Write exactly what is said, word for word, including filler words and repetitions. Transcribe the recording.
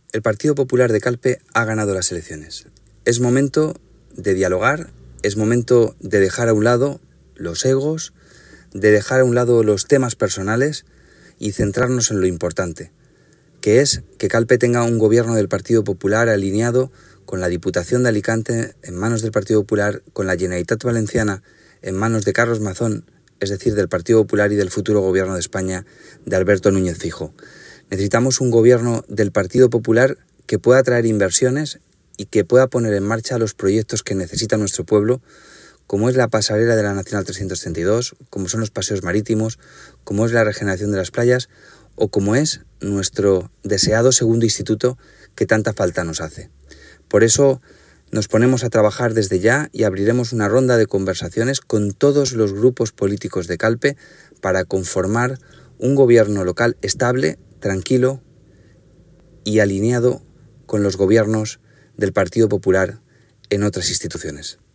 El Partido Popular de Calpe ha ganado las elecciones. Es momento de dialogar, es momento de dejar a un lado los egos, de dejar a un lado los temas personales y centrarnos en lo importante, que es que Calpe tenga un gobierno del Partido Popular alineado con la Diputación de Alicante en manos del Partido Popular, con la Generalitat Valenciana en manos de Carlos Mazón, es decir, del Partido Popular y del futuro gobierno de España de Alberto Núñez Fijo. Necesitamos un gobierno del Partido Popular que pueda atraer inversiones y que pueda poner en marcha los proyectos que necesita nuestro pueblo, como es la pasarela de la Nacional trescientos treinta y dos, como son los paseos marítimos, como es la regeneración de las playas o como es nuestro deseado segundo instituto que tanta falta nos hace. Por eso nos ponemos a trabajar desde ya y abriremos una ronda de conversaciones con todos los grupos políticos de Calpe para conformar un gobierno local estable, tranquilo y alineado con los gobiernos del Partido Popular en otras instituciones.